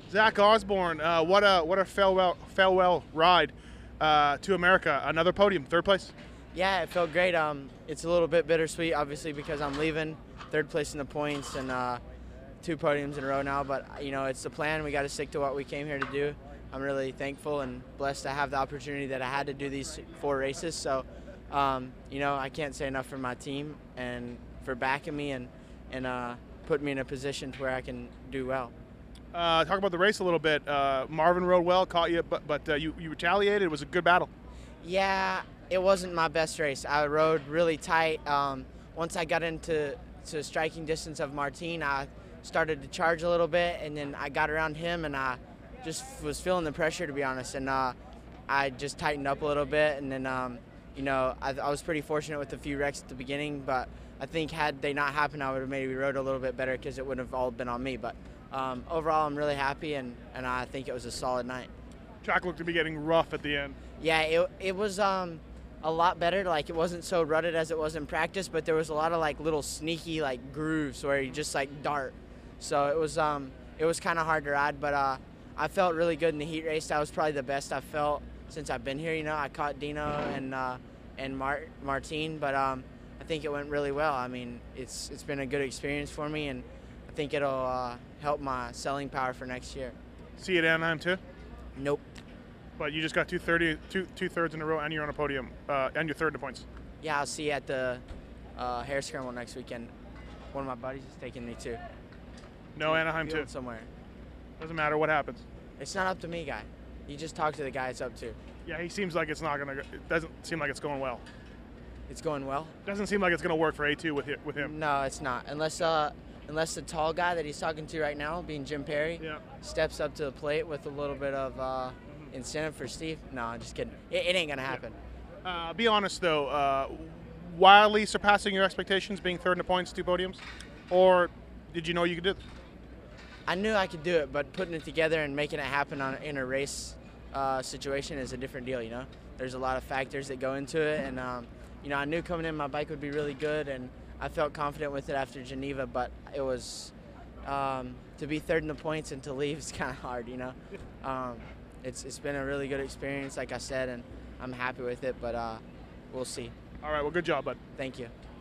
Zach Osborne, what a farewell ride to America. Another podium, third place. Yeah, it felt great. It's a little bit bittersweet, obviously, because I'm leaving. Third place in the points and two podiums in a row now. But it's the plan. We got to stick to what we came here to do. I'm really thankful and blessed to have the opportunity that I had to do these 4 races. So, I can't say enough for my team and for backing me and putting me in a position to where I can do well. Talk about the race a little bit. Marvin rode well, caught you, but you retaliated. It was a good battle. Yeah, it wasn't my best race. I rode really tight. Once I got into striking distance of Martin, I started to charge a little bit, and then I got around him, and I just was feeling the pressure, to be honest. And I just tightened up a little bit, and then I was pretty fortunate with a few wrecks at the beginning, but I think had they not happened, I would have maybe rode a little bit better because it wouldn't have all been on me. But overall, I'm really happy, and I think it was a solid night. Track looked to be getting rough at the end. Yeah, it was a lot better. Like, it wasn't so rutted as it was in practice, but there was a lot of like little sneaky like grooves where you just like dart. So it was kind of hard to ride, but I felt really good in the heat race. That was probably the best I felt since I've been here. I caught Dino and Martin, but I think it went really well. I mean, it's been a good experience for me, and I think it'll help my selling power for next year. See you at Anaheim too. Nope. But you just got two thirds in a row, and you're on a podium, and you're third in the points. Yeah, I'll see you at the hair scramble next weekend. One of my buddies is taking me too. No, Anaheim too. Somewhere. Doesn't matter what happens. It's not up to me, guy. You just talk to the guy it's up to. Yeah, he seems like it's not gonna. It doesn't seem like it's going well. It's going well? Doesn't seem like it's gonna work for A2 with him. No, it's not. Unless the tall guy that he's talking to right now, being Jim Perry, steps up to the plate with a little bit of incentive for Steve. No, I'm just kidding. It ain't gonna happen. Yeah. Be honest though, wildly surpassing your expectations, being third in the points, 2 podiums, or did you know you could do it? I knew I could do it, but putting it together and making it happen in a race situation is a different deal. There's a lot of factors that go into it, and I knew coming in my bike would be really good, and I felt confident with it after Geneva. But it was to be third in the points and to leave is kind of hard. It's been a really good experience, like I said, and I'm happy with it. But we'll see. All right. Well, good job, bud. Thank you.